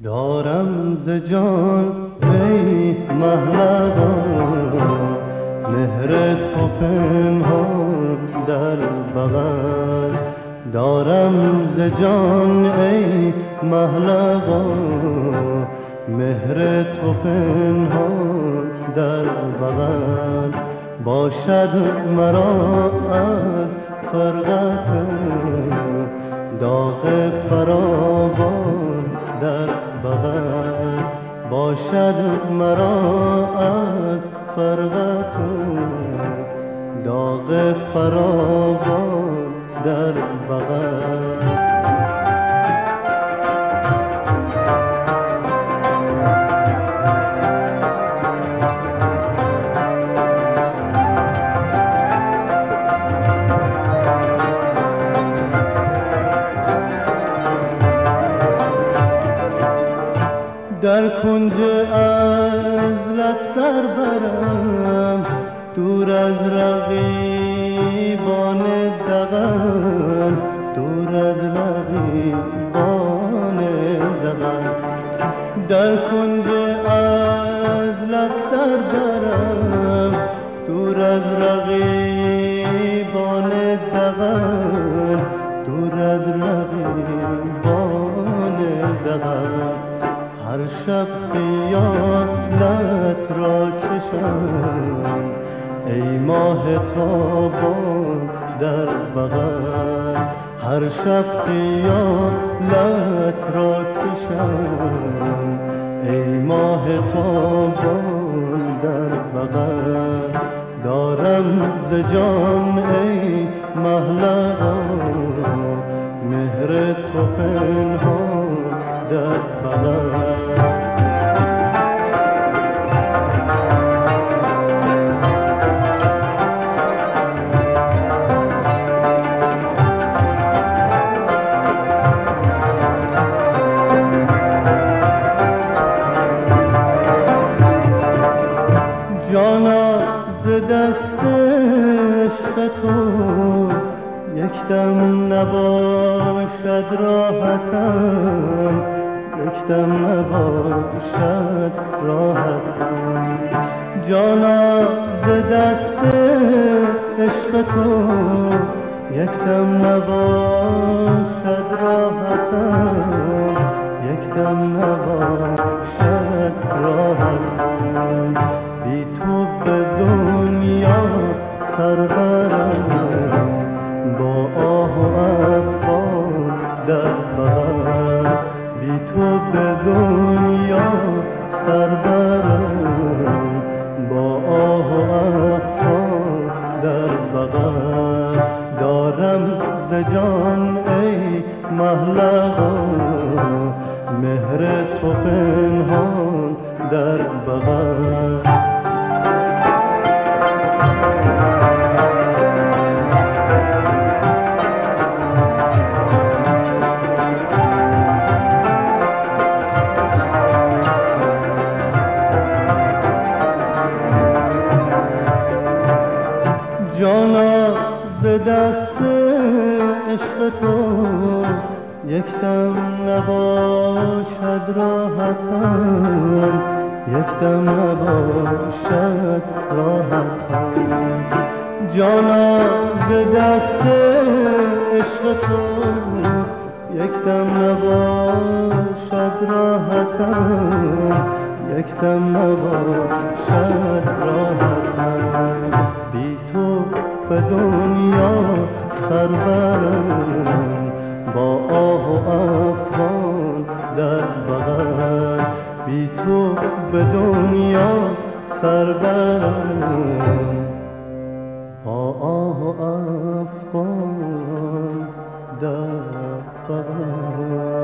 دارم ز جان ای مهلبان، مهر تو پنهان در بغل. دارم ز جان ای مهلبان، مهر تو پنهان در بغل. باشد مرا از فرقت داغ فراوان در بغل. باشد مرا از فرقت داغ فراوان در بغل. در کنج عزلت سر برم، دور از رقیبان دغل، دور از رقیبان دغل. در کنج عزلت سر برم، دور از رقیبان دغل، دور از رقیبان دغل. هر شب خیالت را کشم ای ماه تابان در بغل. هر شب خیالت را کشم ای ماه تابان در بغل. دارم ز جان ای مهلبان، مهر تو پنهان در بغل. جانا ز دست عشق تو یک دم نباشد راحتم، یک دم نباشد راحتم. جانا ز دست عشق تو یک دم نباشد راحتم، یک دم نباشد راحتم. بی تو به دنیا سر برم، با آه و افغان در بغل. بی تو به دنیا سر برم، با آه و افغان در بغل. دارم ز جان ای مهلبان، مهر تو پنهان در بغل. جانا ز دست عشق تو یک دم نباشد راحتم، یک دم نباشد راحتم. جانا ز دست عشق تو یک دم نباشد راحتم، یک دم نباشد راحتم. بی تو به دنیا سر برم، با آه و افغان در بغل. بی تو به دنیا سر برم، با آه و افغان در بغل.